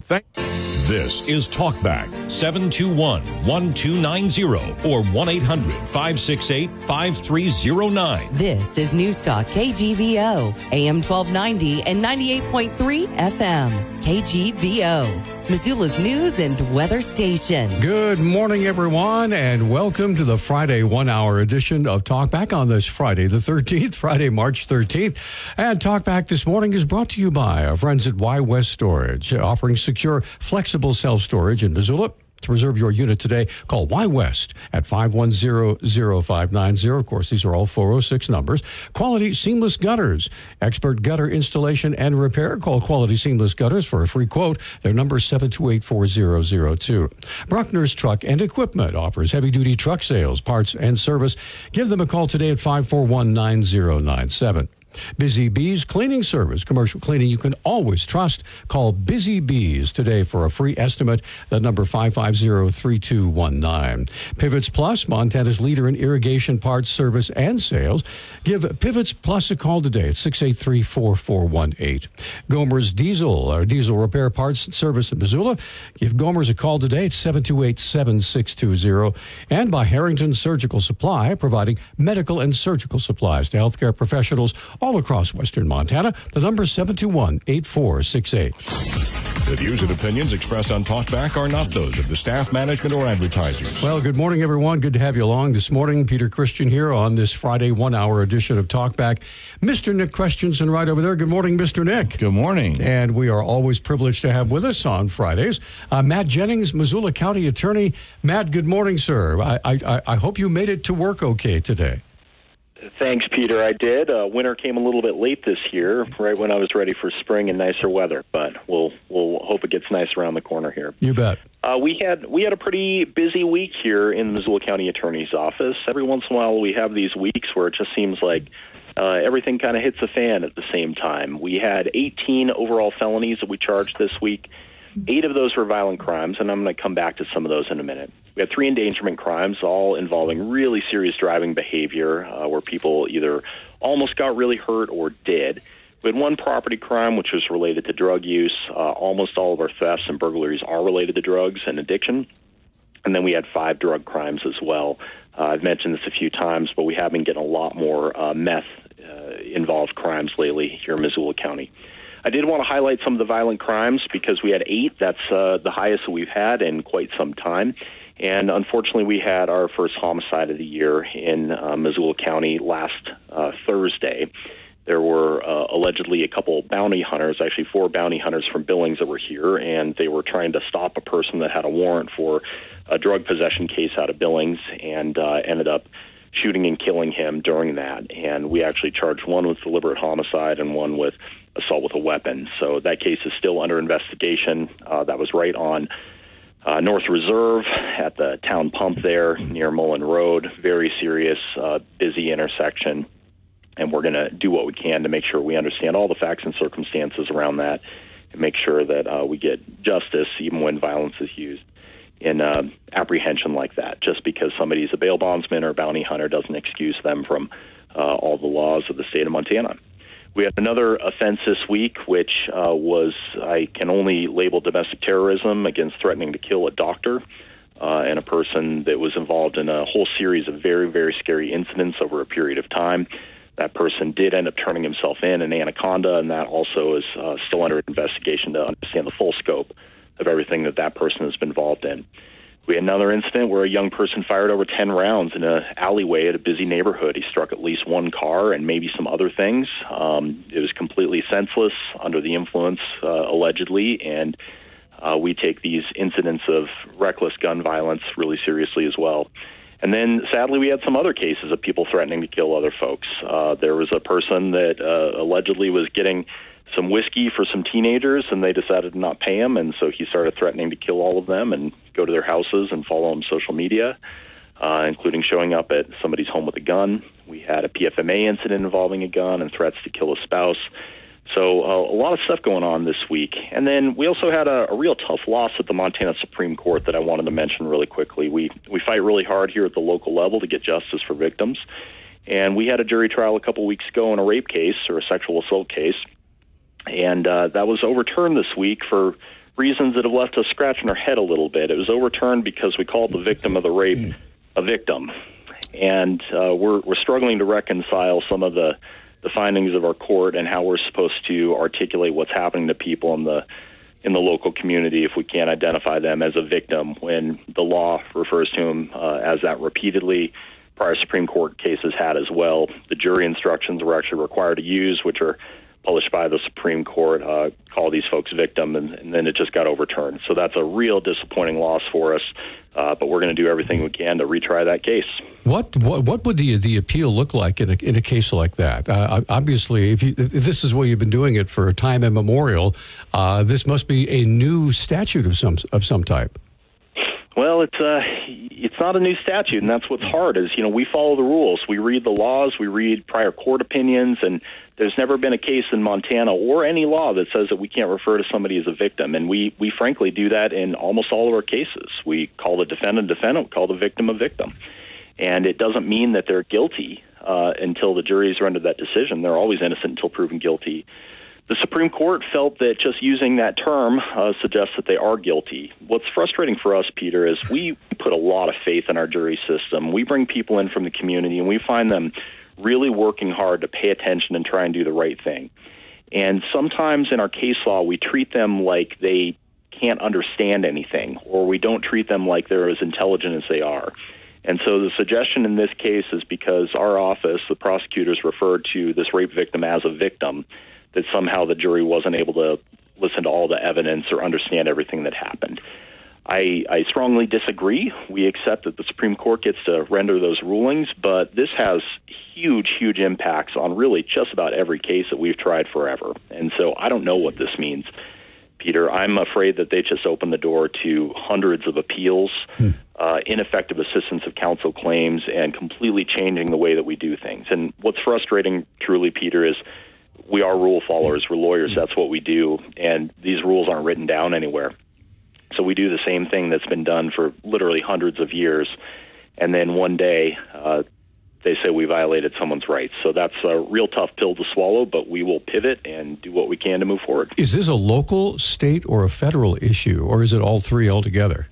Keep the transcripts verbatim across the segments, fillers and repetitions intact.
Thank This is Talkback seven two one, one two nine zero or one eight hundred, five six eight, five three zero nine. This is News Talk K G V O, A M twelve ninety and ninety-eight point three F M. K G V O, Missoula's news and weather station. Good morning, everyone, and welcome to the Friday one-hour edition of Talkback on this Friday, the thirteenth, Friday, March thirteenth. And Talkback this morning is brought to you by our friends at Y West Storage, offering secure, flexible self-storage in Missoula. To reserve your unit today, call Y West at five one zero, zero five nine zero. Of course, these are all four oh six numbers. Quality Seamless Gutters. Expert gutter installation and repair. Call Quality Seamless Gutters for a free quote. Their number is seven two eight, four zero zero two. Bruckner's Truck and Equipment offers heavy-duty truck sales, parts, and service. Give them a call today at five four one, nine zero nine seven. Busy Bees Cleaning Service, commercial cleaning you can always trust. Call Busy Bees today for a free estimate. That number five five zero, three two one nine. Pivots Plus, Montana's leader in irrigation parts, service, and sales. Give Pivots Plus a call today at six eight three, four four one eight. Gomer's Diesel, our diesel repair parts service in Missoula. Give Gomer's a call today at seven two eight, seven six two zero. And by Harrington Surgical Supply, providing medical and surgical supplies to healthcare professionals all across western Montana. The number is seven two one, eight four six eight. The views and opinions expressed on Talkback are not those of the staff, management, or advertisers. Well, good morning, everyone. Good to have you along this morning. Peter Christian here on this Friday one-hour edition of Talkback. Mister Nick Christensen right over there. Good morning, Mister Nick. Good morning. And we are always privileged to have with us on Fridays uh, Matt Jennings, Missoula County Attorney. Matt, good morning, sir. I, I, I hope you made it to work okay today. Thanks, Peter. I did. Uh, winter came a little bit late this year, right when I was ready for spring and nicer weather. But we'll we'll hope it gets nice around the corner here. You bet. Uh, we had we had a pretty busy week here in the Missoula County Attorney's Office. Every once in a while, we have these weeks where it just seems like uh, everything kind of hits a fan at the same time. We had eighteen overall felonies that we charged this week. Eight of those were violent crimes, and I'm going to come back to some of those in a minute. We had three endangerment crimes, all involving really serious driving behavior, uh, where people either almost got really hurt or did. We had one property crime, which was related to drug use. Uh, almost all of our thefts and burglaries are related to drugs and addiction. And then we had five drug crimes as well. Uh, I've mentioned this a few times, but we have been getting a lot more uh, meth-involved uh, crimes lately here in Missoula County. I did want to highlight some of the violent crimes because we had eight. That's uh, the highest that we've had in quite some time. And unfortunately, we had our first homicide of the year in uh, Missoula County last uh, Thursday. There were uh, allegedly a couple bounty hunters, actually four bounty hunters from Billings that were here, and they were trying to stop a person that had a warrant for a drug possession case out of Billings and uh, ended up shooting and killing him during that. And we actually charged one with deliberate homicide and one with assault with a weapon. So that case is still under investigation. Uh, that was right on uh, North Reserve at the town pump there near Mullen Road. Very serious, uh, busy intersection. And we're going to do what we can to make sure we understand all the facts and circumstances around that and make sure that uh, we get justice even when violence is used in uh, apprehension like that. Just because somebody's a bail bondsman or a bounty hunter doesn't excuse them from uh, all the laws of the state of Montana. We had another offense this week, which uh, was, I can only label domestic terrorism against threatening to kill a doctor uh, and a person that was involved in a whole series of very, very scary incidents over a period of time. That person did end up turning himself in in Anaconda, and that also is uh, still under investigation to understand the full scope of everything that that person has been involved in. We had another incident where a young person fired over ten rounds in an alleyway at a busy neighborhood. He struck at least one car and maybe some other things. Um, it was completely senseless, under the influence, uh, allegedly, and uh, we take these incidents of reckless gun violence really seriously as well. And then, sadly, we had some other cases of people threatening to kill other folks. Uh, there was a person that uh, allegedly was getting some whiskey for some teenagers, and they decided to not pay him, and so he started threatening to kill all of them and go to their houses and follow them on social media, uh, including showing up at somebody's home with a gun. We had a P F M A incident involving a gun and threats to kill a spouse. So uh, a lot of stuff going on this week. And then we also had a, a real tough loss at the Montana Supreme Court that I wanted to mention really quickly. We we fight really hard here at the local level to get justice for victims. And we had a jury trial a couple weeks ago in a rape case or a sexual assault case. And uh, that was overturned this week for reasons that have left us scratching our head a little bit. It was overturned because we called the victim of the rape a victim. And uh, we're, we're struggling to reconcile some of the, the findings of our court and how we're supposed to articulate what's happening to people in the in the local community if we can't identify them as a victim when the law refers to them uh, as that repeatedly. Prior Supreme Court cases had as well. The jury instructions we're actually required to use, which are published by the Supreme Court, uh, call these folks victim, and, and then it just got overturned. So that's a real disappointing loss for us, uh, but we're going to do everything we can to retry that case. What what, what would the the appeal look like in a, in a case like that? Uh, obviously, if, you, if this is where you've been doing it for time immemorial, uh, this must be a new statute of some of some type. Well, it's uh, it's not a new statute, and that's what's hard is, you know, we follow the rules. We read the laws, we read prior court opinions, and there's never been a case in Montana or any law that says that we can't refer to somebody as a victim, and we, we frankly do that in almost all of our cases. We call the defendant defendant, we call the victim a victim, and it doesn't mean that they're guilty uh, until the jury's rendered that decision. They're always innocent until proven guilty. The Supreme Court felt that just using that term uh, suggests that they are guilty. What's frustrating for us, Peter, is we put a lot of faith in our jury system. We bring people in from the community, and we find them really working hard to pay attention and try and do the right thing. And sometimes in our case law, we treat them like they can't understand anything, or we don't treat them like they're as intelligent as they are. And so the suggestion in this case is because our office, the prosecutors, referred to this rape victim as a victim, that somehow the jury wasn't able to listen to all the evidence or understand everything that happened. I, I strongly disagree. We accept that the Supreme Court gets to render those rulings, but this has huge, huge impacts on really just about every case that we've tried forever. And so I don't know what this means, Peter. I'm afraid that they just opened the door to hundreds of appeals, hmm. uh, ineffective assistance of counsel claims, and completely changing the way that we do things. And what's frustrating, truly, Peter, is we are rule followers. We're lawyers. That's what we do. And these rules aren't written down anywhere. So we do the same thing that's been done for literally hundreds of years. And then one day, uh, they say we violated someone's rights. So that's a real tough pill to swallow, but we will pivot and do what we can to move forward. Is this a local, state, or a federal issue, or is it all three altogether?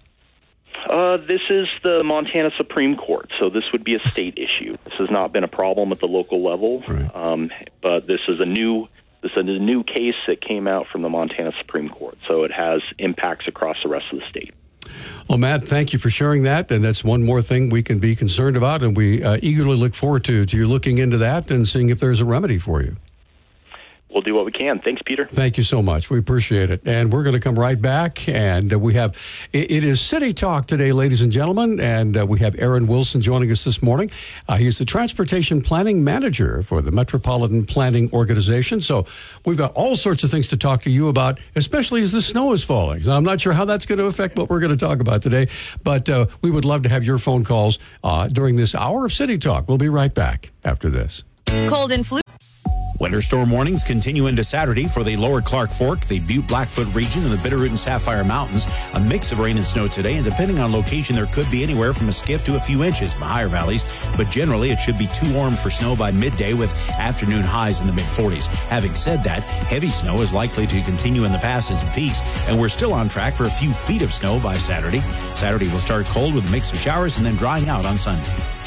Uh, this is the Montana Supreme Court, so this would be a state issue. This has not been a problem at the local level, right. um, but this is a new this is a new case that came out from the Montana Supreme Court, so it has impacts across the rest of the state. Well, Matt, thank you for sharing that, and that's one more thing we can be concerned about, and we uh, eagerly look forward to, to you looking into that and seeing if there's a remedy for you. We'll do what we can. Thanks, Peter. Thank you so much. We appreciate it. And we're going to come right back. And uh, we have, it, it is City Talk today, ladies and gentlemen. And uh, we have Aaron Wilson joining us this morning. Uh, he's the Transportation Planning Manager for the Metropolitan Planning Organization. So we've got all sorts of things to talk to you about, especially as the snow is falling. So I'm not sure how that's going to affect what we're going to talk about today. But uh, we would love to have your phone calls uh, during this hour of City Talk. We'll be right back after this. Cold and flu. Winter storm warnings continue into Saturday for the lower Clark Fork, the Butte Blackfoot region, and the Bitterroot and Sapphire Mountains. A mix of rain and snow today, and depending on location, there could be anywhere from a skiff to a few inches in the higher valleys. But generally, it should be too warm for snow by midday with afternoon highs in the mid forties. Having said that, heavy snow is likely to continue in the passes and peaks, and we're still on track for a few feet of snow by Saturday. Saturday will start cold with a mix of showers and then drying out on Sunday.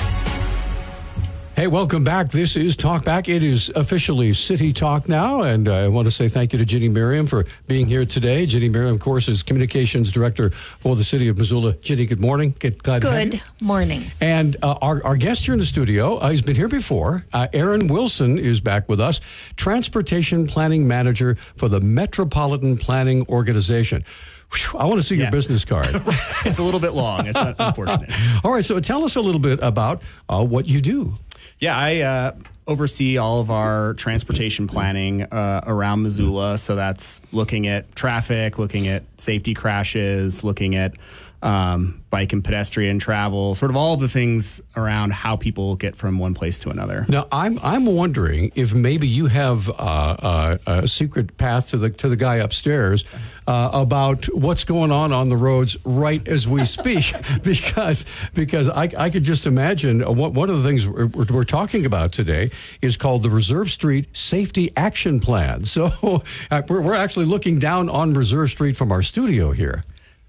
Hey, welcome back. This is Talk Back. It is officially City Talk now, and uh, I want to say thank you to Ginny Merriam for being here today. Ginny Merriam, of course, is Communications Director for the City of Missoula. Ginny, good morning. Get, glad to have you. Good morning. And uh, our, our guest here in the studio, uh, he's been here before. Uh, Aaron Wilson is back with us, Transportation Planning Manager for the Metropolitan Planning Organization. Whew, I want to see yeah. your business card. It's a little bit long. It's unfortunate. All right, so tell us a little bit about uh, what you do. Yeah, I uh, oversee all of our transportation planning uh, around Missoula. So that's looking at traffic, looking at safety crashes, looking at um, bike and pedestrian travel, sort of all the things around how people get from one place to another. Now, I'm I'm wondering if maybe you have uh, uh, a secret path to the to the guy upstairs uh, about what's going on on the roads right as we speak, because because I, I could just imagine what one of the things we're, we're talking about today is called the Reserve Street Safety Action Plan. So uh, we're, we're actually looking down on Reserve Street from our studio here.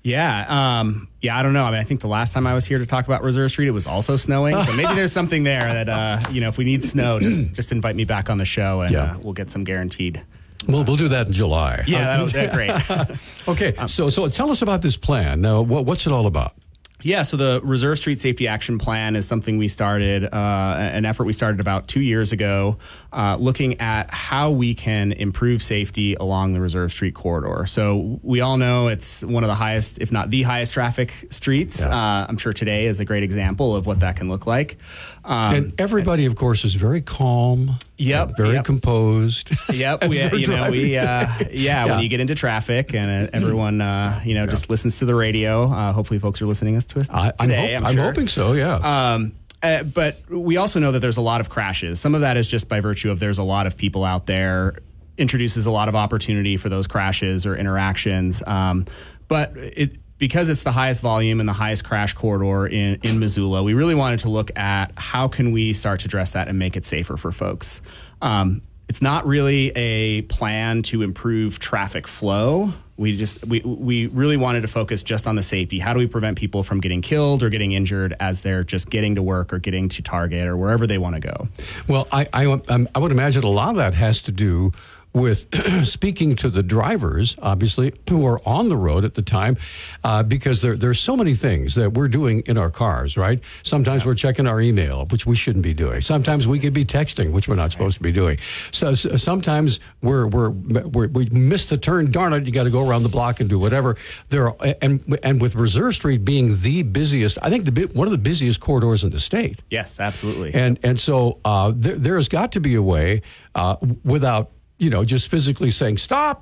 Yeah, um, yeah. I don't know. I mean, I think the last time I was here to talk about Reserve Street, it was also snowing. So maybe there's something there that uh, you know, if we need snow, just just invite me back on the show, and Yeah. uh, we'll get some guaranteed. We'll we'll do that in July. Yeah, that'll be great. Okay, so so tell us about this plan. Now, what, what's it all about? Yeah, so the Reserve Street Safety Action Plan is something we started, uh, an effort we started about two years ago, uh, looking at how we can improve safety along the Reserve Street corridor. So we all know it's one of the highest, if not the highest traffic streets. Yeah. Uh, I'm sure today is a great example of what that can look like. Um, And everybody, of course, is very calm. Yep, uh, Very yep. composed. Yep, as we, they're you know, we, driving. uh, yeah, when Yeah. you get into traffic and uh, everyone, uh, you know, just listens to the radio. Uh, hopefully, folks are listening to us I, I'm, today. hope- I'm, I'm sure. hoping so, yeah. Um, uh, but we also know that there's a lot of crashes. Some of that is just by virtue of there's a lot of people out there, introduces a lot of opportunity for those crashes or interactions. Um, but it, because it's the highest volume and the highest crash corridor in, in Missoula, we really wanted to look at how can we start to address that and make it safer for folks. Um, it's not really a plan to improve traffic flow. We just we we really wanted to focus just on the safety. How do we prevent people from getting killed or getting injured as they're just getting to work or getting to Target or wherever they want to go? Well, I, I, um, I would imagine a lot of that has to do with speaking to the drivers, obviously, who are on the road at the time, uh, because there there's so many things that we're doing in our cars, right? Sometimes we're checking our email, which we shouldn't be doing. Sometimes we could be texting, which we're not supposed to be doing. So, so sometimes we're, we're, we're we miss the turn. Darn it! You got to go around the block and do whatever. There are, and and with Reserve Street being the busiest, I think the bi- one of the busiest corridors in the state. Yes, absolutely. And and so uh, there there has got to be a way uh, without, you know, just physically saying stop.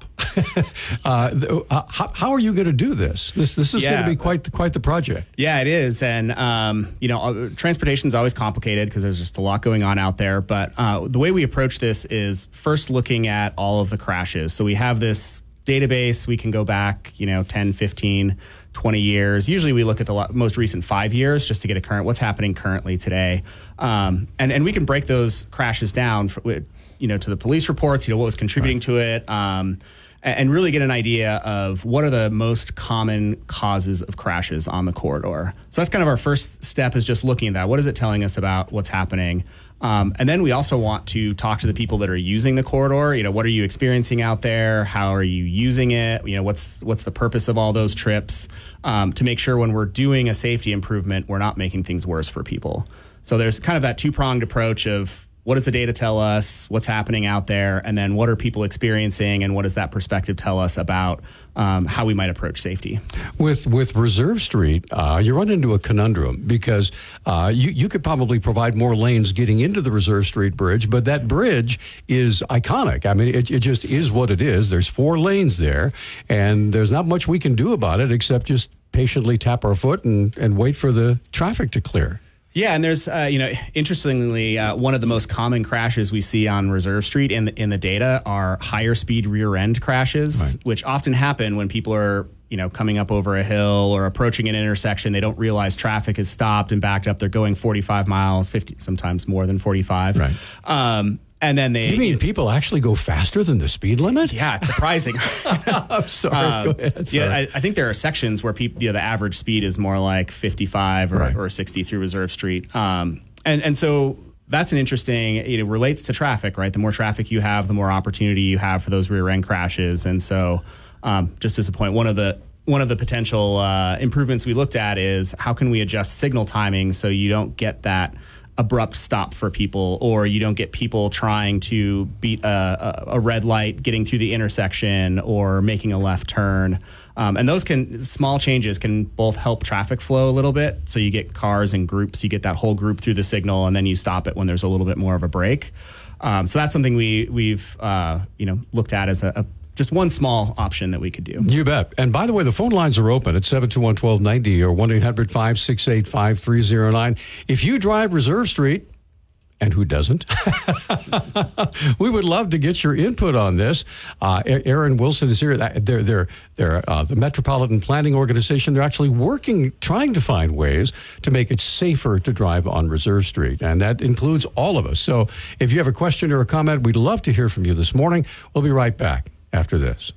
uh, th- uh, how, how are you going to do this? This this is Yeah. going to be quite the, quite the project. Yeah, it is. And, um, you know, uh, transportation is always complicated because there's just a lot going on out there. But uh, the way we approach this is first looking at all of the crashes. So we have this database. We can go back, you know, ten, fifteen, twenty years. Usually we look at the lo- most recent five years just to get a current, what's happening currently today. Um, and, and we can break those crashes down, for, you know, to the police reports, you know, what was contributing to it. Um, and really get an idea of what are the most common causes of crashes on the corridor. So that's kind of our first step, is just looking at that. What is it telling us about what's happening? Um, and then we also want to talk to the people that are using the corridor. You know, what are you experiencing out there? How are you using it? You know, what's what's the purpose of all those trips? Um, to make sure when we're doing a safety improvement, we're not making things worse for people. So there's kind of that two-pronged approach of what does the data tell us, what's happening out there, and then what are people experiencing, and what does that perspective tell us about um, how we might approach safety? With with Reserve Street, uh, you run into a conundrum because uh, you, you could probably provide more lanes getting into the Reserve Street Bridge, but that bridge is iconic. I mean, it, it just is what it is. There's four lanes there, and there's not much we can do about it except just patiently tap our foot and, and wait for the traffic to clear. Yeah, and there's, uh, you know, interestingly, uh, one of the most common crashes we see on Reserve Street in the, in the data are higher speed rear end crashes, Right. which often happen when people are, you know, coming up over a hill or approaching an intersection. They don't realize traffic is stopped and backed up. They're going forty-five miles, fifty, sometimes more than forty-five. Right. Um, and then they. You mean people actually go faster than the speed limit? Yeah, it's surprising. I'm sorry. Um, Go ahead. yeah, Sorry. I, I think there are sections where people, you know, the average speed is more like fifty-five or, Right. or sixty through Reserve Street. Um, and, and so that's an interesting, it relates to traffic, right? The more traffic you have, the more opportunity you have for those rear end crashes. And so um, just as a point, one of the one of the potential uh, improvements we looked at is how can we adjust signal timing so you don't get that abrupt stop for people, or you don't get people trying to beat a, a, a red light getting through the intersection or making a left turn. Um, and those can small changes can both help traffic flow a little bit. So you get cars in groups, you get that whole group through the signal, and then you stop it when there's a little bit more of a break. Um, so that's something we we've uh, you know looked at as a, a just one small option that we could do. You bet. And by the way, the phone lines are open at seven two one, one two nine zero or one eight hundred, five six eight, five three zero nine. If you drive Reserve Street, and who doesn't? We would love to get your input on this. Uh, Aaron Wilson is here. They're, they're, they're uh, the Metropolitan Planning Organization. They're actually working, trying to find ways to make it safer to drive on Reserve Street. And that includes all of us. So if you have a question or a comment, we'd love to hear from you this morning. We'll be right back after this.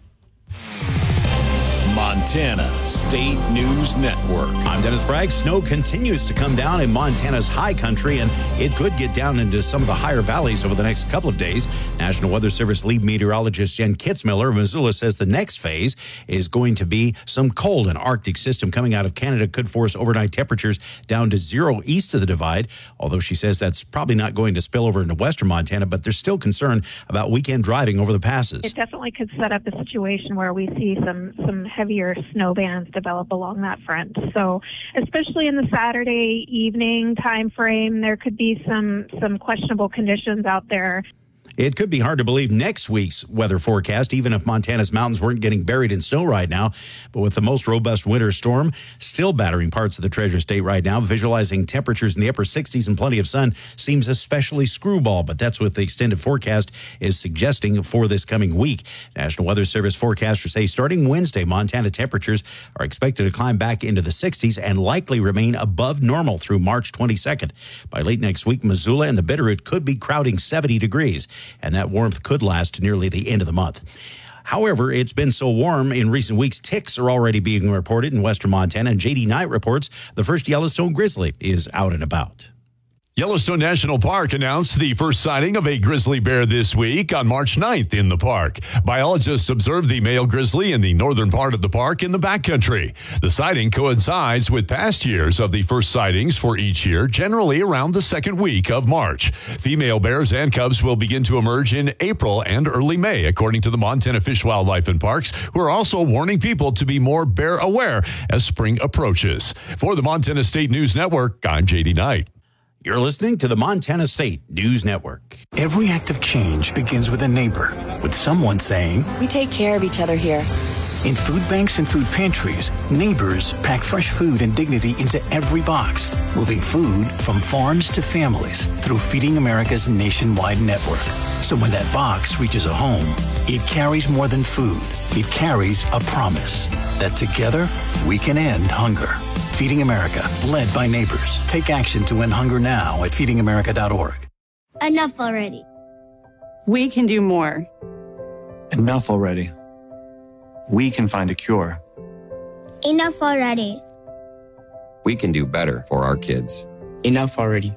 Montana State News Network. I'm Dennis Bragg. Snow continues to come down in Montana's high country, and it could get down into some of the higher valleys over the next couple of days. National Weather Service lead meteorologist Jen Kitzmiller of Missoula says the next phase is going to be some cold. An Arctic system coming out of Canada could force overnight temperatures down to zero east of the divide, although she says that's probably not going to spill over into western Montana, but there's still concern about weekend driving over the passes. It definitely could set up a situation where we see some, some heavier snow bands develop along that front. So especially in the Saturday evening time frame, there could be some some questionable conditions out there. It could be hard to believe next week's weather forecast, even if Montana's mountains weren't getting buried in snow right now. But with the most robust winter storm still battering parts of the Treasure State right now, visualizing temperatures in the upper sixties and plenty of sun seems especially screwball. But that's what the extended forecast is suggesting for this coming week. National Weather Service forecasters say starting Wednesday, Montana temperatures are expected to climb back into the sixties and likely remain above normal through March twenty-second. By late next week, Missoula and the Bitterroot could be crowding seventy degrees. And that warmth could last to nearly the end of the month. However, it's been so warm in recent weeks, ticks are already being reported in western Montana. And J D Knight reports the first Yellowstone grizzly is out and about. Yellowstone National Park announced the first sighting of a grizzly bear this week on March ninth in the park. Biologists observed the male grizzly in the northern part of the park in the backcountry. The sighting coincides with past years of the first sightings for each year, generally around the second week of March. Female bears and cubs will begin to emerge in April and early May, according to the Montana Fish, Wildlife and Parks, who are also warning people to be more bear aware as spring approaches. For the Montana State News Network, I'm J D Knight. You're listening to the Montana State News Network. Every act of change begins with a neighbor, with someone saying, "We take care of each other here." In food banks and food pantries, neighbors pack fresh food and dignity into every box, moving food from farms to families through Feeding America's nationwide network. So when that box reaches a home, it carries more than food. It carries a promise that together we can end hunger. Feeding America, led by neighbors. Take action to end hunger now at feeding america dot org. Enough already. We can do more. Enough already. We can find a cure. Enough already. We can do better for our kids. Enough already.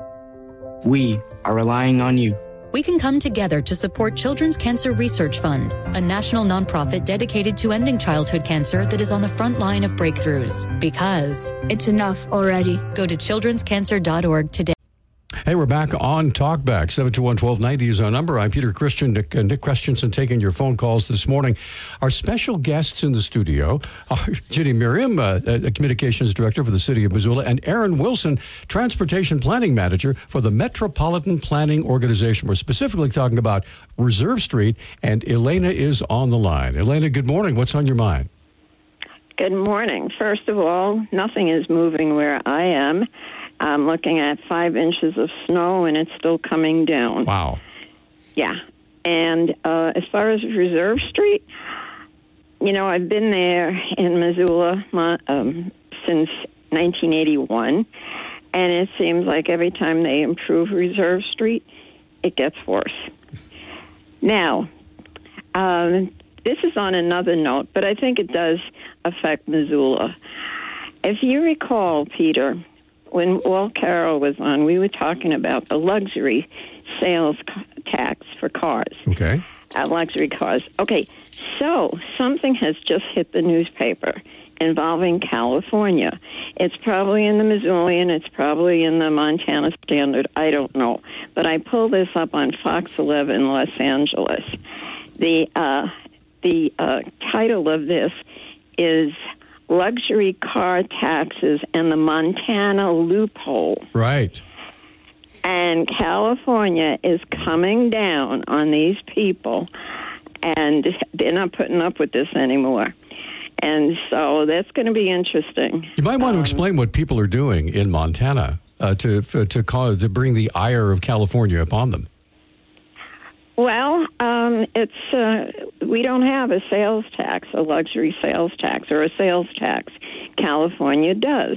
We are relying on you. We can come together to support Children's Cancer Research Fund, a national nonprofit dedicated to ending childhood cancer that is on the front line of breakthroughs. Because it's enough already. Go to children's cancer dot org today. Hey, we're back on Talkback. seven two one, one two nine zero is our number. I'm Peter Christian. Nick, uh, Nick Christensen taking your phone calls this morning. Our special guests in the studio are Ginny Miriam, uh, uh, Communications Director for the City of Missoula, and Aaron Wilson, Transportation Planning Manager for the Metropolitan Planning Organization. We're specifically talking about Reserve Street, and Elena is on the line. Elena, good morning. What's on your mind? Good morning. First of all, nothing is moving where I am. I'm looking at five inches of snow, and it's still coming down. Wow. Yeah. And uh, as far as Reserve Street, you know, I've been there in Missoula um, since nineteen eighty-one, and it seems like every time they improve Reserve Street, it gets worse. Now, um, this is on another note, but I think it does affect Missoula. If you recall, Peter, when Walt Carroll was on, we were talking about the luxury sales tax for cars. Okay. Uh, luxury cars. Okay, so something has just hit the newspaper involving California. It's probably in the Missoulian, it's probably in the Montana Standard, I don't know. But I pulled this up on Fox eleven Los Angeles. The, uh, the uh, title of this is Luxury Car Taxes and the Montana Loophole. Right. And California is coming down on these people and they're not putting up with this anymore. And so that's going to be interesting. You might want to Um, explain what people are doing in Montana uh, to to cause to bring the ire of California upon them. Well, um, it's uh, we don't have a sales tax, a luxury sales tax, or a sales tax. California does.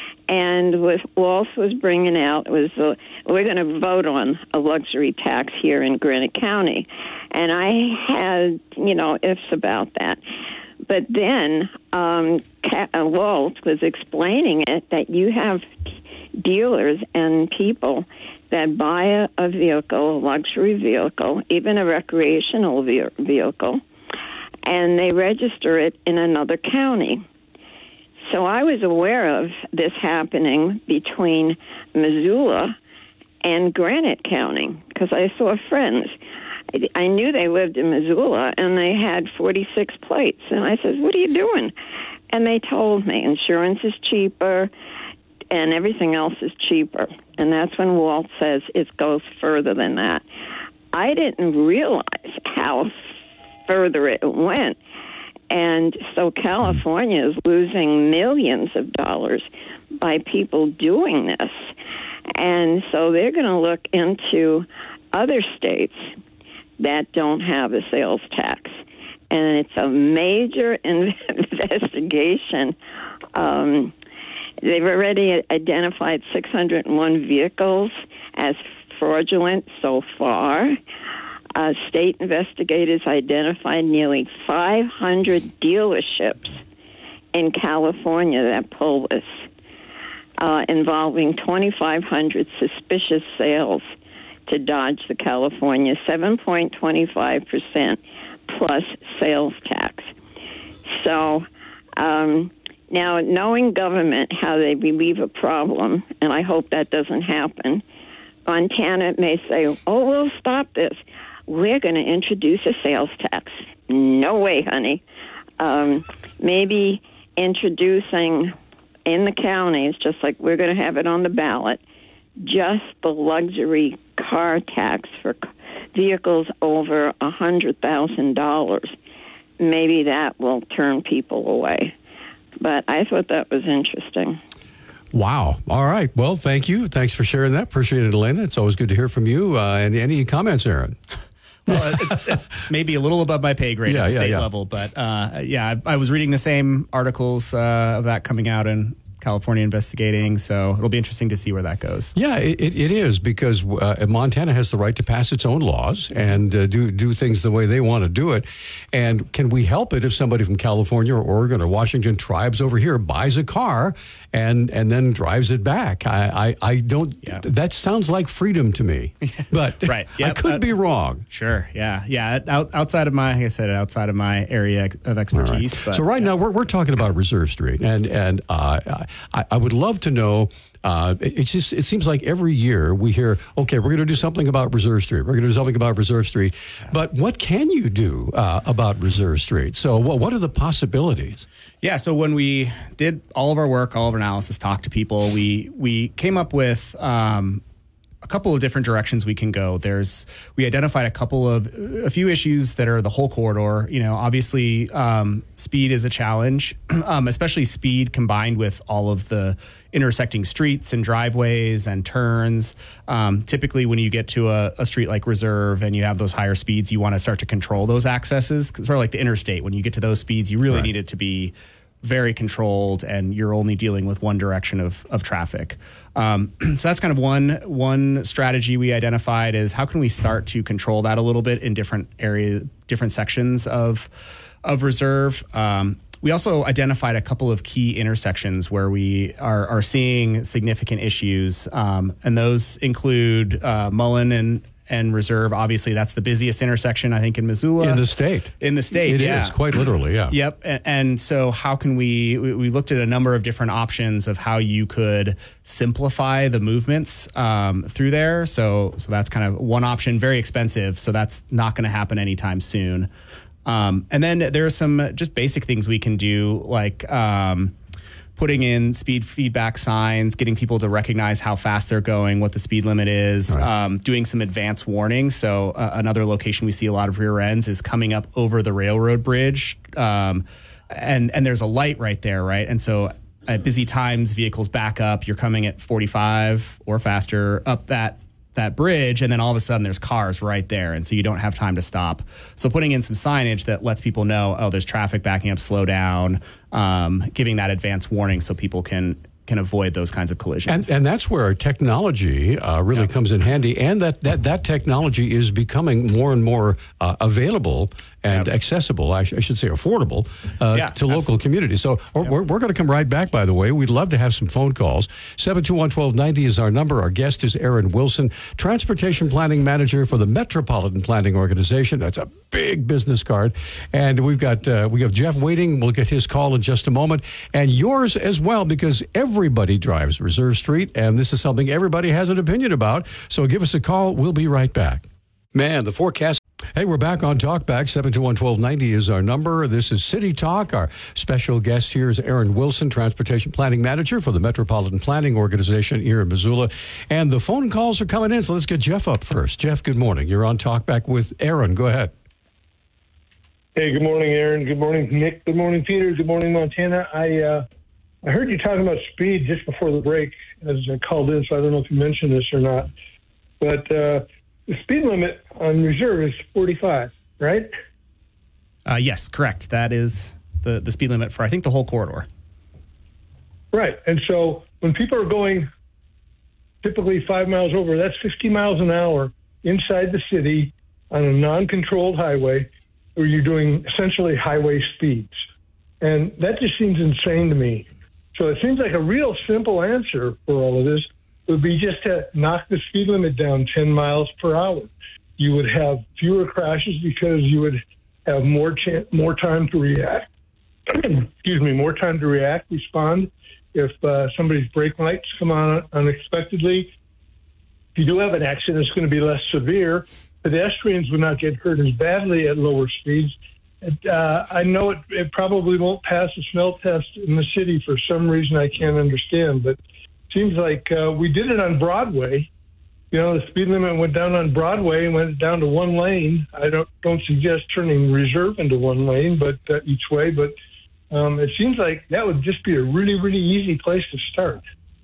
And what Walsh was bringing out was uh, we're going to vote on a luxury tax here in Granite County. And I had, you know, ifs about that. But then um, Walsh was explaining it, that you have dealers and people that buy a, a vehicle, a luxury vehicle, even a recreational ve- vehicle, and they register it in another county. So I was aware of this happening between Missoula and Granite County because I saw friends. I, I knew they lived in Missoula, and they had forty-six plates. And I said, what are you doing? And they told me insurance is cheaper and everything else is cheaper. And that's when Walt says it goes further than that. I didn't realize how further it went. And so California is losing millions of dollars by people doing this. And so they're going to look into other states that don't have a sales tax. And it's a major investigation. Um, they've already identified six hundred one vehicles as fraudulent so far. Uh, state investigators identified nearly five hundred dealerships in California that pull this, uh, involving twenty-five hundred suspicious sales to dodge the California seven point two five percent plus sales tax. So um, now, knowing government, how they relieve a problem, and I hope that doesn't happen, Montana may say, oh, we'll stop this. We're going to introduce a sales tax. No way, honey. Um, maybe introducing in the counties, just like we're going to have it on the ballot, just the luxury car tax for vehicles over one hundred thousand dollars. Maybe that will turn people away. But I thought that was interesting. Wow. All right. Well, thank you. Thanks for sharing that. Appreciate it, Elena. It's always good to hear from you. Uh, and any comments, Aaron? Well, it, it, maybe a little above my pay grade Yeah, at the yeah, state yeah. level, but uh, yeah, I, I was reading the same articles uh, of that coming out in California investigating, so it'll be interesting to see where that goes. Yeah, it, it is, because uh, Montana has the right to pass its own laws and uh, do do things the way they want to do it. And can we help it if somebody from California or Oregon or Washington tribes over here buys a car and and then drives it back? I I, I don't. Yeah. That sounds like freedom to me, but Right. I Yep. could Uh, be wrong. Sure. Yeah. Yeah. Out, outside of my, like I said, outside of my area of expertise. Right. But, so right yeah. now we're we're talking about Reserve Street, and and uh, I, I would love to know. Uh, it, it's just it seems like every year we hear, okay, we're going to do something about Reserve Street. We're going to do something about Reserve Street, but what can you do uh, about Reserve Street? So what what are the possibilities? Yeah, so when we did all of our work, all of our analysis, talked to people, we we came up with um, a couple of different directions we can go. There's we identified a couple of a few issues that are the whole corridor. You know, obviously, um, speed is a challenge, um, especially speed combined with all of the intersecting streets and driveways and turns. Um, typically, when you get to a, a street like Reserve and you have those higher speeds, you want to start to control those accesses. Sort of like the interstate, when you get to those speeds, you really Right. need it to be very controlled, and you're only dealing with one direction of, of traffic. Um, so that's kind of one one strategy we identified is how can we start to control that a little bit in different areas, different sections of of Reserve. Um, we also identified a couple of key intersections where we are, are seeing significant issues, um, and those include uh, Mullen and and Reserve. Obviously, that's the busiest intersection, I think, in Missoula. In the state. In the state, It yeah. is, quite literally, yeah. Yep. And, and so how can we, we, we looked at a number of different options of how you could simplify the movements um, through there. So, so that's kind of one option, very expensive. So that's not going to happen anytime soon. Um, and then there are some just basic things we can do, like um, putting in speed feedback signs, getting people to recognize how fast they're going, what the speed limit is, right. um, doing some advance warning. So uh, another location we see a lot of rear ends is coming up over the railroad bridge, um, and and there's a light right there, right? And so at busy times, vehicles back up. You're coming at forty-five or faster up that that bridge, and then all of a sudden there's cars right there, and so you don't have time to stop. So putting in some signage that lets people know, oh, there's traffic backing up, slow down, um, giving that advance warning so people can can avoid those kinds of collisions. And, and that's where technology uh, really yep. comes in handy, and that, that, that technology is becoming more and more uh, available and yep. accessible, I, sh- I should say affordable, uh, yeah, to local absolutely. communities. So yep. we're, we're going to come right back, by the way. We'd love to have some phone calls. seven two one, one two nine zero is our number. Our guest is Aaron Wilson, Transportation Planning Manager for the Metropolitan Planning Organization. That's a big business card. And we've got uh, we have Jeff waiting. We'll get his call in just a moment. And yours as well, because everybody drives Reserve Street, and this is something everybody has an opinion about. So give us a call. We'll be right back. Man, the forecast. Hey, we're back on Talkback. seven two one, one two nine zero is our number. This is City Talk. Our special guest here is Aaron Wilson, Transportation Planning Manager for the Metropolitan Planning Organization here in Missoula. And the phone calls are coming in, so let's get Jeff up first. Jeff, good morning. You're on Talkback with Aaron. Go ahead. Hey, good morning, Aaron. Good morning, Nick. Good morning, Peter. Good morning, Montana. I uh, I heard you talking about speed just before the break as I called in, so I don't know if you mentioned this or not. But uh, the speed limit on Reserve is forty-five, right? Uh, yes, correct. That is the, the speed limit for, I think, the whole corridor. Right. And so when people are going typically five miles over, that's fifty miles an hour inside the city on a non-controlled highway where you're doing essentially highway speeds. And that just seems insane to me. So it seems like a real simple answer for all of this would be just to knock the speed limit down ten miles per hour. You would have fewer crashes because you would have more ch- more time to react. Excuse me, more time to react, respond. If uh, somebody's brake lights come on unexpectedly, if you do have an accident, it's going to be less severe. Pedestrians would not get hurt as badly at lower speeds. It, uh, I know it, it probably won't pass a smell test in the city for some reason I can't understand, but it seems like uh, we did it on Broadway. You know, the speed limit went down on Broadway and went down to one lane. I don't don't suggest turning Reserve into one lane, but uh, each way. But um, it seems like that would just be a really, really easy place to start.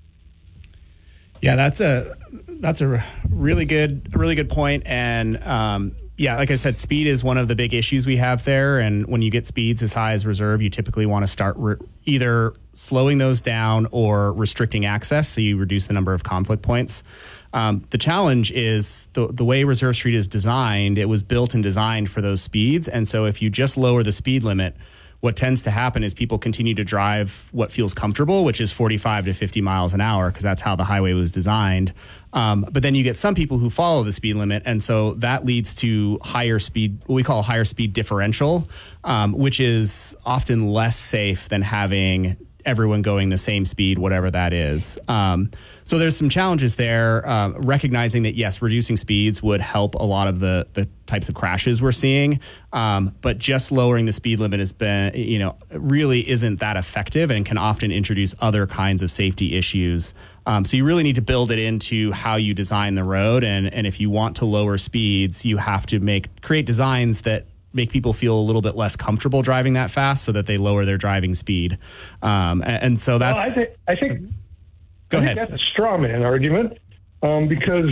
Yeah, that's a that's a really good really good point. And um, yeah, like I said, speed is one of the big issues we have there. And when you get speeds as high as Reserve, you typically want to start re- either slowing those down or restricting access, so you reduce the number of conflict points. Um, the challenge is the the way Reserve Street is designed. It was built and designed for those speeds, and so if you just lower the speed limit, what tends to happen is people continue to drive what feels comfortable, which is forty-five to fifty miles an hour, because that's how the highway was designed. Um, but then you get some people who follow the speed limit, and so that leads to higher speed, what we call a higher speed differential, um, which is often less safe than having everyone going the same speed, whatever that is. Um, so there's some challenges there, uh, recognizing that, yes, reducing speeds would help a lot of the, the types of crashes we're seeing. Um, but just lowering the speed limit has been, you know, really isn't that effective and can often introduce other kinds of safety issues. Um, so you really need to build it into how you design the road. And, and if you want to lower speeds, you have to make create designs that make people feel a little bit less comfortable driving that fast so that they lower their driving speed. Um, and, and so that's... Well, I think, I think, go I ahead. think that's a straw man argument um, because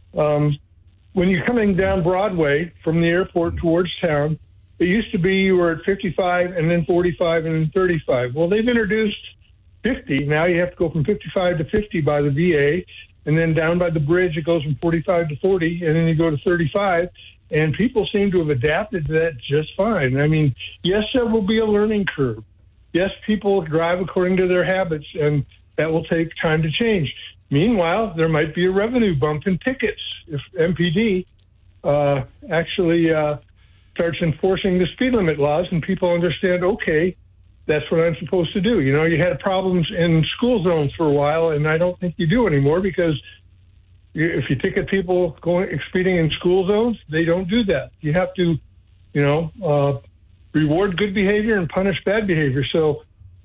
um, when you're coming down Broadway from the airport towards town, it used to be you were at fifty-five and then forty-five and then thirty-five. Well, they've introduced fifty. Now you have to go from fifty-five to fifty by the V A, and then down by the bridge it goes from forty-five to forty, and then you go to thirty-five. And people seem to have adapted to that just fine. I mean, yes, there will be a learning curve. Yes, people drive according to their habits, and that will take time to change. Meanwhile, there might be a revenue bump in tickets if M P D uh, actually uh, starts enforcing the speed limit laws and people understand, okay, that's what I'm supposed to do. You know, you had problems in school zones for a while, and I don't think you do anymore because if you ticket people going speeding in school zones, they don't do that. You have to, you know, uh, reward good behavior and punish bad behavior. So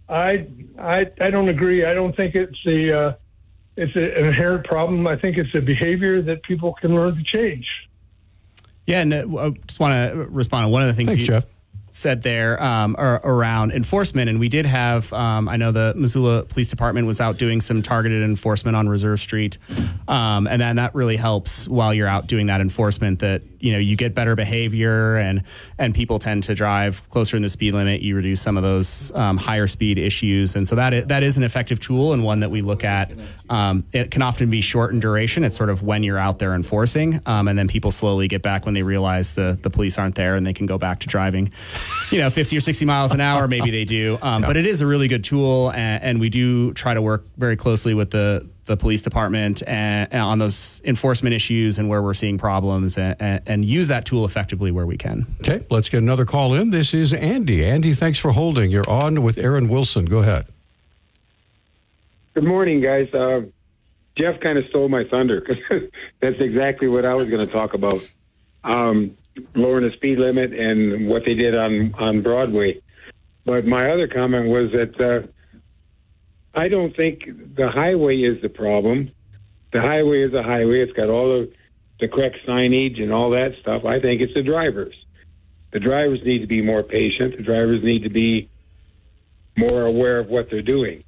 I, I, I don't agree. I don't think it's the, uh, it's an inherent problem. I think it's a behavior that people can learn to change. Yeah, and uh, I just want to respond to one of the things Thanks, you Jeff. said there um, ar- around enforcement. And we did have, um, I know the Missoula Police Department was out doing some targeted enforcement on Reserve Street. Um, and then that really helps while you're out doing that enforcement, that, you know, you get better behavior and, and people tend to drive closer in the speed limit. You reduce some of those um, higher speed issues. And so that is, that is an effective tool and one that we look at. Um, it can often be short in duration. It's sort of when you're out there enforcing. Um, and then people slowly get back when they realize the, the police aren't there and they can go back to driving, you know, fifty or sixty miles an hour. Maybe they do. Um, yeah. But it is a really good tool. And, and we do try to work very closely with the, the police department and, and on those enforcement issues and where we're seeing problems and, and, and use that tool effectively where we can. Okay, let's get another call in. This is Andy. Andy, thanks for holding. You're on with Aaron Wilson. Go ahead. Good morning, guys. Uh, Jeff kind of stole my thunder because that's exactly what I was going to talk about. Um, lowering the speed limit and what they did on, on Broadway. But my other comment was that uh, I don't think the highway is the problem. The highway is a highway. It's got all the, the correct signage and all that stuff. I think it's the drivers. The drivers need to be more patient. The drivers need to be more aware of what they're doing.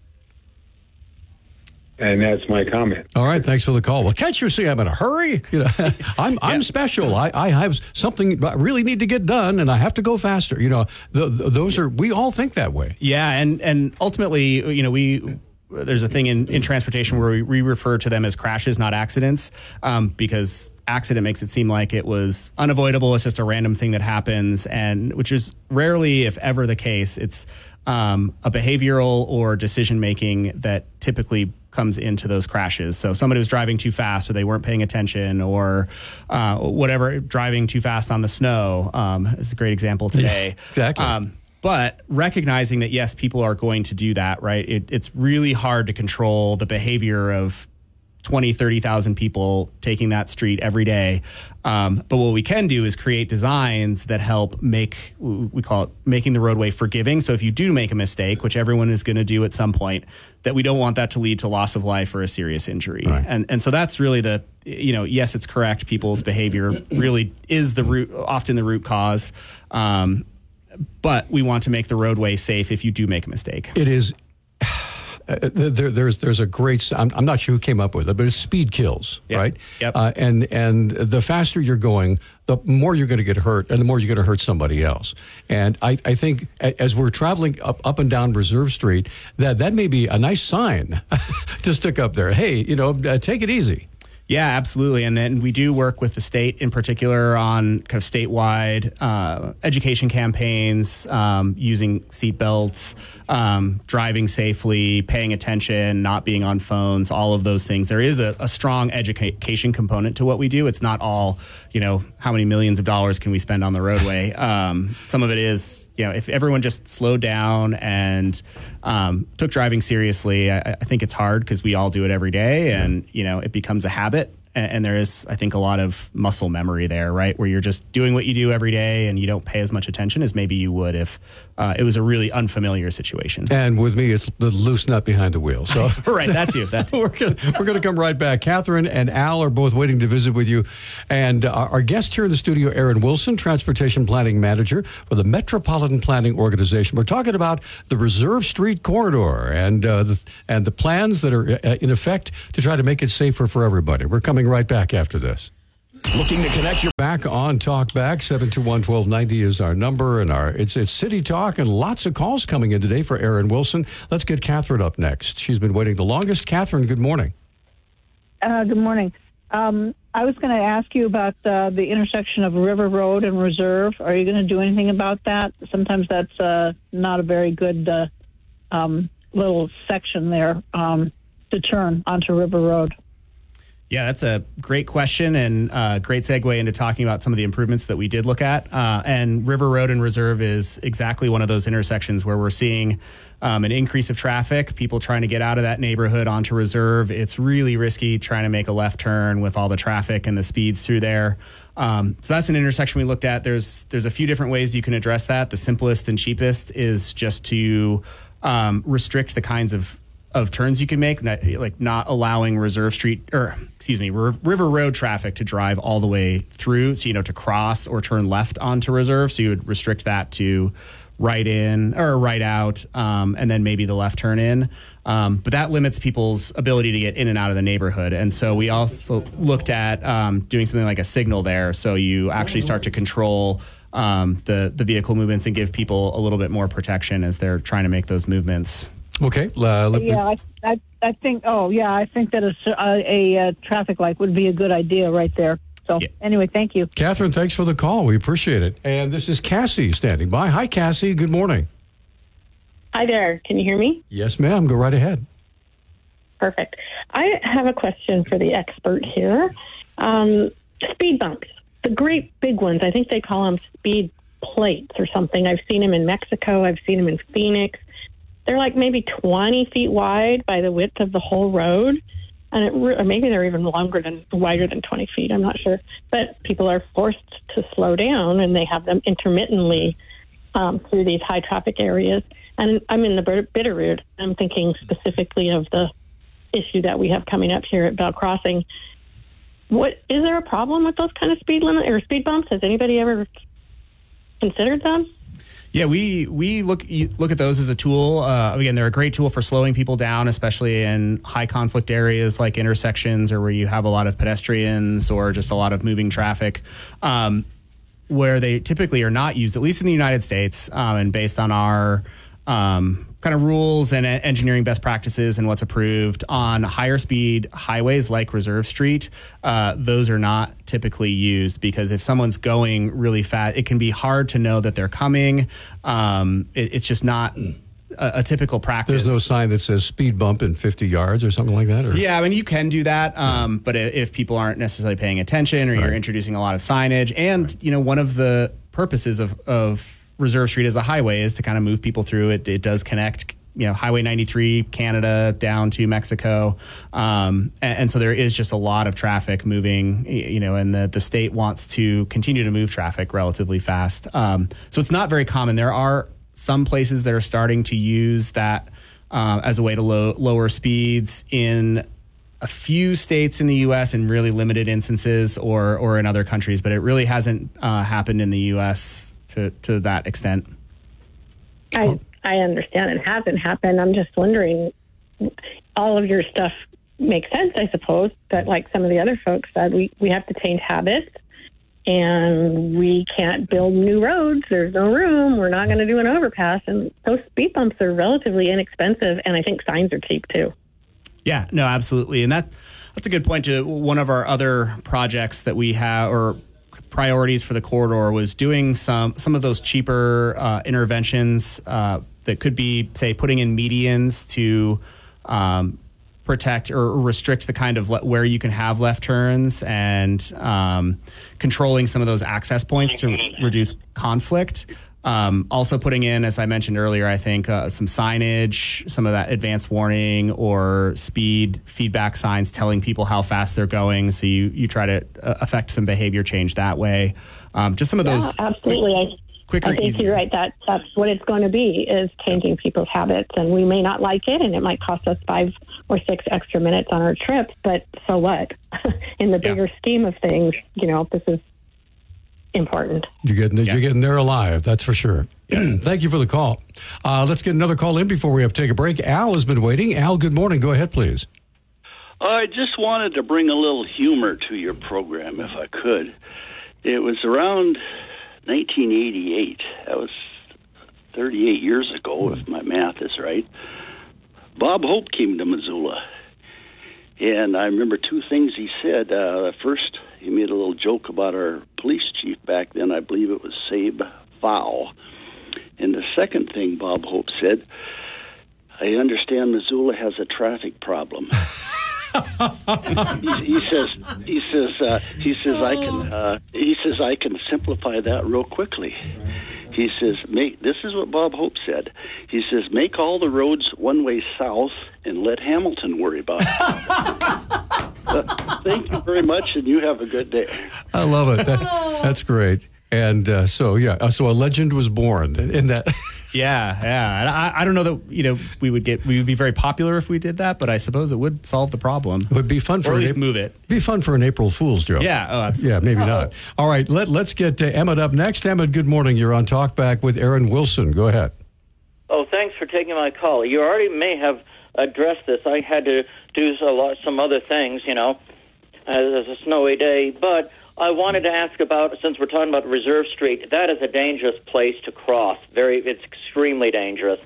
And that's my comment. All right, thanks for the call. Well, can't you see I'm in a hurry? You know, I'm yeah. I'm special. I, I have something I really need to get done, and I have to go faster. You know, the, the, those are we all think that way. Yeah, and and ultimately, you know, we. There's a thing in, in transportation where we, we refer to them as crashes, not accidents, um, because accident makes it seem like it was unavoidable. It's just a random thing that happens, and which is rarely, if ever, the case. It's um, a behavioral or decision making that typically comes into those crashes. So somebody was driving too fast, or they weren't paying attention, or uh, whatever, driving too fast on the snow um, is a great example today. Yeah, exactly. Um, But recognizing that, yes, people are going to do that, right? It, it's really hard to control the behavior of twenty, thirty thousand people taking that street every day. Um, but what we can do is create designs that help make, we call it making the roadway forgiving. So if you do make a mistake, which everyone is going to do at some point, that we don't want that to lead to loss of life or a serious injury. Right. And and so that's really the, you know, yes, it's correct. People's behavior really is the root, often the root cause. Um, But we want to make the roadway safe if you do make a mistake. It is. Uh, there, there's there's a great. I'm, I'm not sure who came up with it, but it's speed kills, yep. right? Yep. Uh, and and the faster you're going, the more you're going to get hurt, and the more you're going to hurt somebody else. And I, I think as we're traveling up, up and down Reserve Street, that that may be a nice sign to stick up there. Hey, you know, uh, take it easy. Yeah, absolutely. And then we do work with the state in particular on kind of statewide uh, education campaigns, um, using seatbelts, um, driving safely, paying attention, not being on phones, all of those things. There is a, a strong education component to what we do. It's not all, you know, how many millions of dollars can we spend on the roadway? Um, some of it is, you know, if everyone just slowed down and um, took driving seriously, I, I think it's hard because we all do it every day, and, you know, it becomes a habit. And there is, I think, a lot of muscle memory there, right? Where you're just doing what you do every day and you don't pay as much attention as maybe you would if uh, it was a really unfamiliar situation. And with me, it's the loose nut behind the wheel. So right, that's you. That's we're gonna, we're going to come right back. Catherine and Al are both waiting to visit with you. And uh, our guest here in the studio, Aaron Wilson, Transportation Planning Manager for the Metropolitan Planning Organization. We're talking about the Reserve Street Corridor and uh, the, and the plans that are uh, in effect to try to make it safer for everybody. We're coming right back after this. Looking to connect your back on Talk Back. seven two one, one two nine zero is our number, and our it's it's City Talk, and lots of calls coming in today for Aaron Wilson. Let's get Catherine up next. She's been waiting the longest. Catherine, good morning. Uh, good morning. Um, I was going to ask you about uh, the intersection of River Road and Reserve. Are you going to do anything about that? Sometimes that's uh, not a very good uh, um, little section there um, to turn onto River Road. Yeah, that's a great question, and uh, great segue into talking about some of the improvements that we did look at. Uh, and River Road and Reserve is exactly one of those intersections where we're seeing um, an increase of traffic, people trying to get out of that neighborhood onto Reserve. It's really risky trying to make a left turn with all the traffic and the speeds through there. Um, so that's an intersection we looked at. There's there's a few different ways you can address that. The simplest and cheapest is just to um, restrict the kinds of of turns you can make, not, like not allowing Reserve Street or excuse me, R- River Road traffic to drive all the way through. So, you know, to cross or turn left onto Reserve. So you would restrict that to right in or right out, um, and then maybe the left turn in. Um, but that limits people's ability to get in and out of the neighborhood. And so we also looked at um, doing something like a signal there. So you actually start to control um, the, the vehicle movements and give people a little bit more protection as they're trying to make those movements. Okay. Uh, let, yeah, I, I, I think, oh, yeah, I think that a, a, a traffic light would be a good idea right there. So yeah. Anyway, thank you. Catherine, thanks for the call. We appreciate it. And this is Cassie standing by. Hi, Cassie. Good morning. Hi there. Can you hear me? Yes, ma'am. Go right ahead. Perfect. I have a question for the expert here. Um, speed bumps, the great big ones, I think they call them speed plates or something. I've seen them in Mexico. I've seen them in Phoenix. They're like maybe twenty feet wide by the width of the whole road. And it re- or maybe they're even longer than, wider than twenty feet. I'm not sure. But people are forced to slow down, and they have them intermittently um, through these high traffic areas. And I'm in the Bitterroot. I'm thinking specifically of the issue that we have coming up here at Bell Crossing. What is there a problem with those kind of speed limit or speed bumps? Has anybody ever considered them? Yeah, we we look look at those as a tool. Uh, again, they're a great tool for slowing people down, especially in high conflict areas like intersections or where you have a lot of pedestrians or just a lot of moving traffic, um, where they typically are not used, at least in the United States, um, and based on our um, kind of rules and engineering best practices and what's approved on higher speed highways like Reserve Street. Uh, those are not typically used because if someone's going really fast, it can be hard to know that they're coming. Um, it, it's just not a, a typical practice. There's no sign that says speed bump in fifty yards or something like that? Or? Yeah, I mean, you can do that, um, but if people aren't necessarily paying attention or you're right. introducing a lot of signage, and, right. you know, one of the purposes of, of Reserve Street as a highway is to kind of move people through it. It does connect, you know, Highway ninety-three, Canada, down to Mexico. Um, and, and so there is just a lot of traffic moving, you know, and the, the state wants to continue to move traffic relatively fast. Um, so it's not very common. There are some places that are starting to use that uh, as a way to lo- lower speeds in a few states in the U S in really limited instances or, or in other countries, but it really hasn't uh, happened in the U S to, to that extent. I I understand it hasn't happened. I'm just wondering, all of your stuff makes sense, I suppose, but like some of the other folks said, we, we have to change habits, and we can't build new roads. There's no room. We're not going to do an overpass, and those speed bumps are relatively inexpensive, and I think signs are cheap too. Yeah, no, absolutely. And that that's a good point to one of our other projects that we have, or priorities for the corridor, was doing some some of those cheaper uh, interventions uh, that could be, say, putting in medians to um, protect or restrict the kind of le- where you can have left turns, and um, controlling some of those access points to reduce conflict. Um, also putting in, as I mentioned earlier, I think uh, some signage, some of that advanced warning or speed feedback signs telling people how fast they're going. So you, you try to uh, affect some behavior change that way. Um, just some of yeah, those. Absolutely. I, quicker, I think easier. you're right. That, that's what it's going to be, is changing people's habits. And we may not like it, and it might cost us five or six extra minutes on our trips, but so what? In the bigger yeah. scheme of things, you know, this is important. You're getting, yeah. you're getting there alive, that's for sure. Thank you for the call. Uh, let's get another call in before we have to take a break. Al has been waiting. Al, good morning. Go ahead, please. I just wanted to bring a little humor to your program, if I could. It was around nineteen eighty-eight. That was thirty-eight years ago, if my math is right. Bob Hope came to Missoula. And I remember two things he said. Uh, first, he made a little joke about our police chief back then. I believe it was Sabe Fowl. And the second thing Bob Hope said, I understand Missoula has a traffic problem. he, he says, he says, uh, he says, I can, uh, he says, I can simplify that real quickly. He says, make, this is what Bob Hope said. He says, make all the roads one way south and let Hamilton worry about it. uh, thank you very much, and you have a good day. I love it. That, that's great. And uh, so, yeah, uh, so a legend was born in that. Yeah, yeah. And I, I don't know that, you know, we would get we would be very popular if we did that, but I suppose it would solve the problem. It would be fun for or at an least April, move it. Be fun for an April Fool's joke. Yeah, oh, absolutely. Yeah, maybe oh. not. All right, let, let's get uh, Emmett up next. Emmett, good morning. You're on Talkback with Aaron Wilson. Go ahead. Oh, thanks for taking my call. You already may have addressed this. I had to do a lot, some other things, you know, as, as a snowy day, but I wanted to ask about, since we're talking about Reserve Street, that is a dangerous place to cross. Very, it's extremely dangerous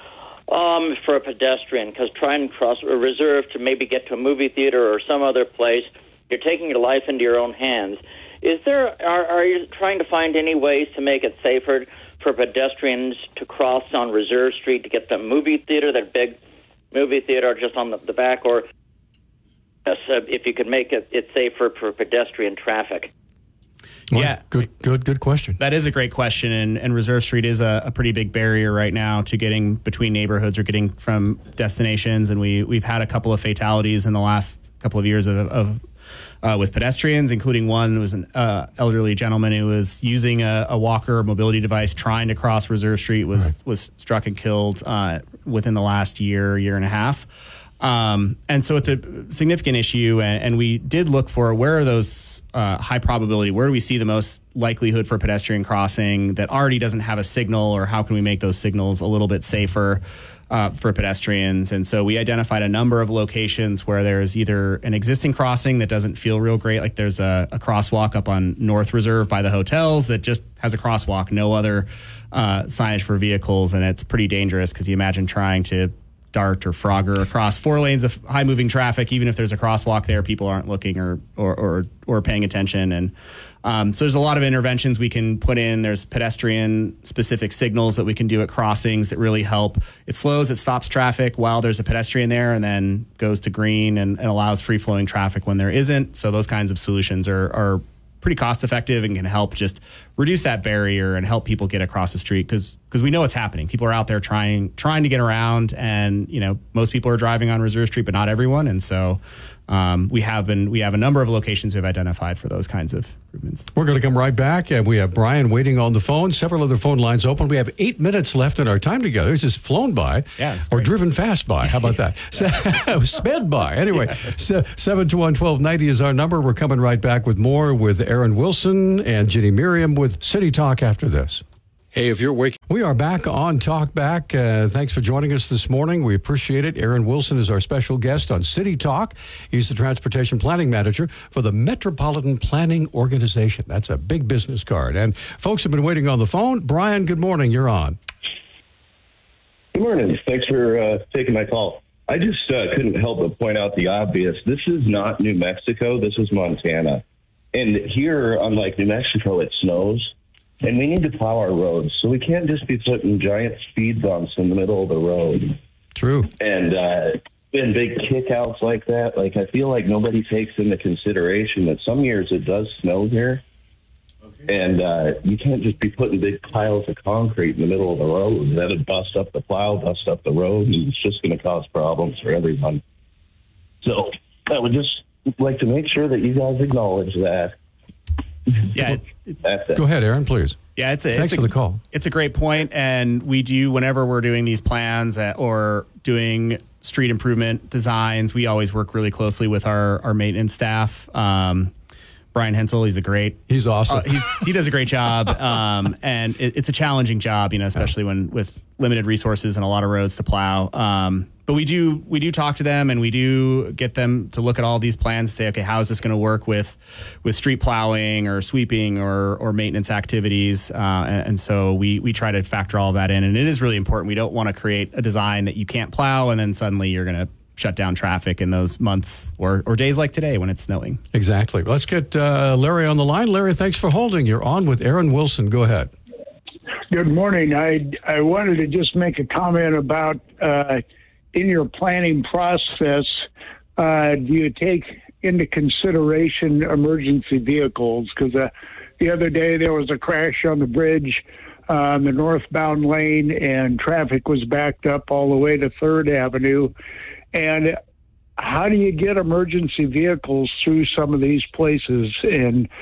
um, for a pedestrian, because trying to cross a reserve to maybe get to a movie theater or some other place, you're taking your life into your own hands. Is there? Are, are you trying to find any ways to make it safer for pedestrians to cross on Reserve Street to get to the movie theater, that big movie theater just on the, the back, or uh, if you could make it, it safer for pedestrian traffic? Well, yeah, good, good, good question. That is a great question, and, and Reserve Street is a, a pretty big barrier right now to getting between neighborhoods or getting from destinations. And we we've had a couple of fatalities in the last couple of years of, of uh, with pedestrians, including one who was an uh, elderly gentleman who was using a, a walker or mobility device trying to cross Reserve Street, was right. was struck and killed uh, within the last year, year and a half. Um, and so it's a significant issue, and, and we did look for where are those uh, high probability, where do we see the most likelihood for pedestrian crossing that already doesn't have a signal, or how can we make those signals a little bit safer uh, for pedestrians? And so we identified a number of locations where there's either an existing crossing that doesn't feel real great, like there's a, a crosswalk up on North Reserve by the hotels that just has a crosswalk, no other uh, signage for vehicles, and it's pretty dangerous because you imagine trying to dart or Frogger across four lanes of high moving traffic. Even if there's a crosswalk there, people aren't looking or or or, or paying attention. And um, so there's a lot of interventions we can put in. There's pedestrian specific signals that we can do at crossings that really help. It slows, it stops traffic while there's a pedestrian there, and then goes to green and, and allows free flowing traffic when there isn't. So those kinds of solutions are are pretty cost effective and can help just reduce that barrier and help people get across the street, because because we know it's happening. People are out there trying trying to get around, and you know most people are driving on Reserve Street, but not everyone. And so um, we have been we have a number of locations we've identified for those kinds of improvements. We're going to come right back, and we have Brian waiting on the phone. Several other phone lines open. We have eight minutes left in our time together. It's just flown by, yeah, or driven fast by. How about that? Sped by. Anyway, yeah. seven two one, one two nine zero is our number. We're coming right back with more with Aaron Wilson and Ginny Miriam with City Talk after this. Hey, if you're waking, we are back on Talk Back. Uh, thanks for joining us this morning. We appreciate it. Aaron Wilson is our special guest on City Talk. He's the Transportation Planning Manager for the Metropolitan Planning Organization. That's a big business card. And folks have been waiting on the phone. Brian, good morning. You're on. Good morning. Thanks for uh, taking my call. I just uh, couldn't help but point out the obvious. This is not New Mexico. This is Montana. And here, unlike New Mexico, it snows. And we need to plow our roads, so we can't just be putting giant speed bumps in the middle of the road. True. And uh, and big kickouts like that. Like, I feel like nobody takes into consideration that some years it does snow here, okay. and uh, you can't just be putting big piles of concrete in the middle of the road. That would bust up the plow, bust up the road, and it's just going to cause problems for everyone. So I would just like to make sure that you guys acknowledge that. Yeah. That's it. Go ahead, Aaron, please. Yeah, it's a, Thanks it's for a, the call. It's a great point, and we do, whenever we're doing these plans or doing street improvement designs, we always work really closely with our, our maintenance staff. Um, Brian Hensel, he's a great... He's awesome. Uh, he's, he does a great job, um, and it, it's a challenging job, you know, especially when with limited resources and a lot of roads to plow. Um, but we do we do talk to them, and we do get them to look at all these plans and say, okay, how is this going to work with with street plowing or sweeping or or maintenance activities? Uh, and, and so we we try to factor all of that in, and it is really important. We don't want to create a design that you can't plow, and then suddenly you're going to shut down traffic in those months or, or days like today when it's snowing. Exactly. Let's get uh, Larry on the line. Larry, thanks for holding. You're on with Aaron Wilson. Go ahead. Good morning. I, I wanted to just make a comment about uh, in your planning process, uh, do you take into consideration emergency vehicles? Because uh, the other day there was a crash on the bridge on the northbound lane, and traffic was backed up all the way to third Avenue. And how do you get emergency vehicles through some of these places? And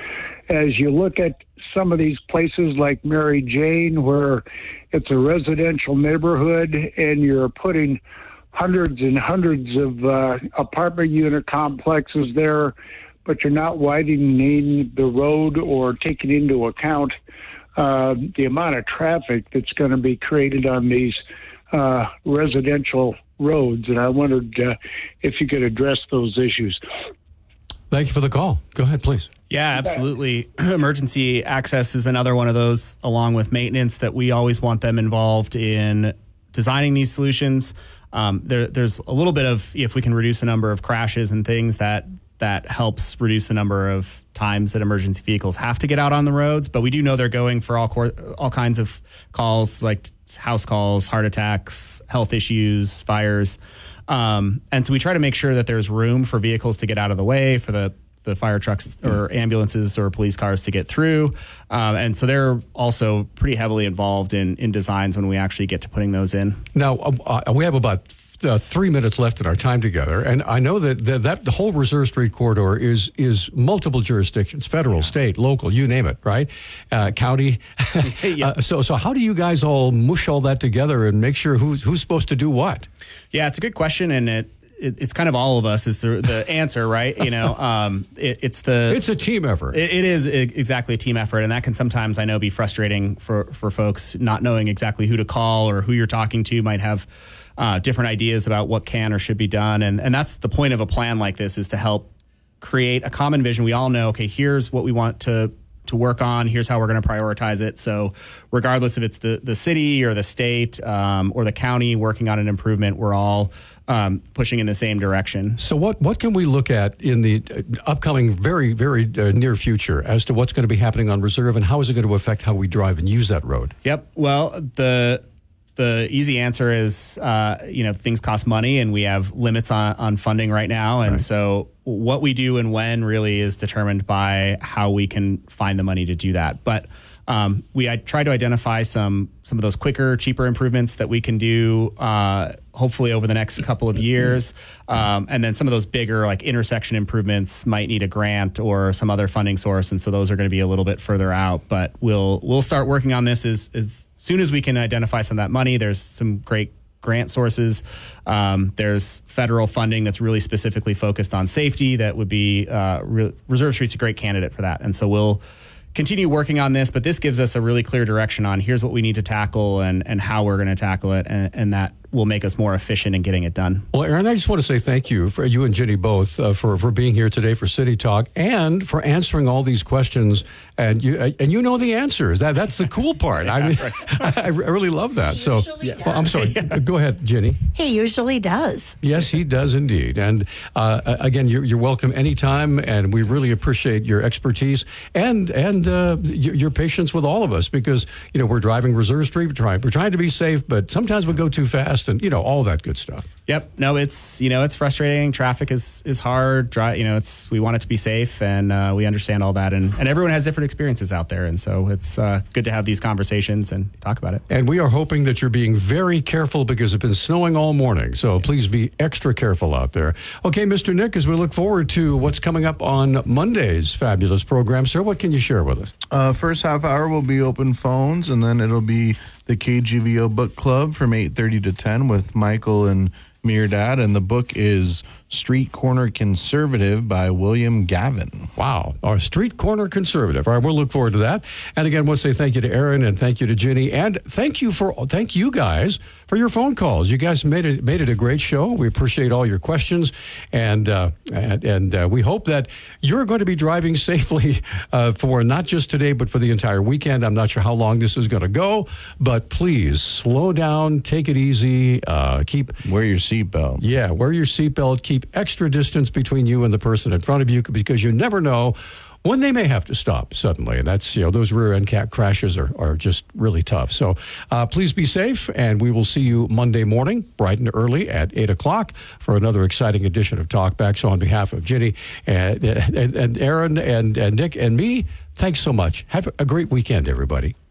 as you look at some of these places like Mary Jane, where it's a residential neighborhood and you're putting hundreds and hundreds of uh, apartment unit complexes there, but you're not widening the road or taking into account uh, the amount of traffic that's going to be created on these uh, residential roads. And I wondered uh, if you could address those issues. Thank you for the call. Go ahead, please. Yeah, absolutely. Emergency access is another one of those, along with maintenance, that we always want them involved in designing these solutions. Um, there, there's a little bit of, if we can reduce the number of crashes and things, that that helps reduce the number of times that emergency vehicles have to get out on the roads. But we do know they're going for all cor- all kinds of calls, like house calls, heart attacks, health issues, fires. Um, and so we try to make sure that there's room for vehicles to get out of the way, for the, the fire trucks or ambulances or police cars to get through. Um, and so they're also pretty heavily involved in, in designs when we actually get to putting those in. Now, uh, we have about uh, three minutes left in our time together. And I know that the, that the whole Reserve Street corridor is is multiple jurisdictions, federal, state, local, you name it, right? Uh, county. Yeah. uh, so so how do you guys all mush all that together and make sure who's, who's supposed to do what? Yeah, it's a good question, and it, it it's kind of all of us is the the answer, right? You know, um, it, it's the it's a team effort. It, it is exactly a team effort, and that can sometimes, I know, be frustrating for for folks not knowing exactly who to call, or who you're talking to might have uh, different ideas about what can or should be done, and and that's the point of a plan like this, is to help create a common vision. We all know, okay, here's what we want to. to work on. Here's how we're going to prioritize it. So regardless if it's the, the city or the state um, or the county working on an improvement, we're all um, pushing in the same direction. So what, what can we look at in the upcoming very, very uh, near future as to what's going to be happening on Reserve, and how is it going to affect how we drive and use that road? Yep. Well, the the easy answer is, uh, you know, things cost money, and we have limits on, on funding right now. And right. so what we do and when really is determined by how we can find the money to do that. But um, we I try to identify some some of those quicker, cheaper improvements that we can do, uh, hopefully over the next couple of years. Um, and then some of those bigger, like intersection improvements, might need a grant or some other funding source. And so those are going to be a little bit further out. But we'll we'll start working on this as, as soon as we can identify some of that money. There's some great grant sources. Um, there's federal funding that's really specifically focused on safety that would be, uh, Re- Reserve Street's a great candidate for that. And so we'll continue working on this, but this gives us a really clear direction on here's what we need to tackle and, and how we're going to tackle it. And, and that will make us more efficient in getting it done. Well, Aaron, I just want to say thank you for you and Ginny both uh, for, for being here today for City Talk and for answering all these questions. And you and you know the answers. That that's the cool part. I mean, I really love that. He so, usually well, I'm sorry. Go ahead, Ginny. He usually does. Yes, he does indeed. And uh, again, you're, you're welcome anytime, and we really appreciate your expertise and and uh, your, your patience with all of us, because you know we're driving Reserve Street, we're trying we're trying to be safe, but sometimes we go too fast. And, you know, all that good stuff. Yep. No, it's, you know, it's frustrating. Traffic is, is hard. Dry, you know, it's, we want it to be safe, and uh, we understand all that. And, and everyone has different experiences out there. And so it's uh, good to have these conversations and talk about it. And we are hoping that you're being very careful, because it's been snowing all morning. So yes. Please be extra careful out there. Okay, Mister Nick, as we look forward to what's coming up on Monday's fabulous program, sir, what can you share with us? Uh, first half hour will be open phones, and then it'll be the K G V O Book Club from eight thirty to ten with Michael and Mirdad, and the book is Street Corner Conservative by William Gavin. Wow. Our Street Corner Conservative. All right, we'll look forward to that. And again, we'll say thank you to Aaron, and thank you to Ginny, and thank you for thank you guys for your phone calls. You guys made it made it a great show. We appreciate all your questions, and uh, and, and uh, we hope that you're going to be driving safely uh, for not just today, but for the entire weekend. I'm not sure how long this is going to go, but please slow down, take it easy, uh, keep wear your seatbelt. Yeah, wear your seatbelt. Keep extra distance between you and the person in front of you, because you never know when they may have to stop suddenly. And that's, you know, those rear end cat crashes are, are just really tough. So uh, please be safe, and we will see you Monday morning, bright and early at eight o'clock for another exciting edition of Talkback. So on behalf of Ginny and, and, and Aaron and, and Nick and me, thanks so much. Have a great weekend, everybody.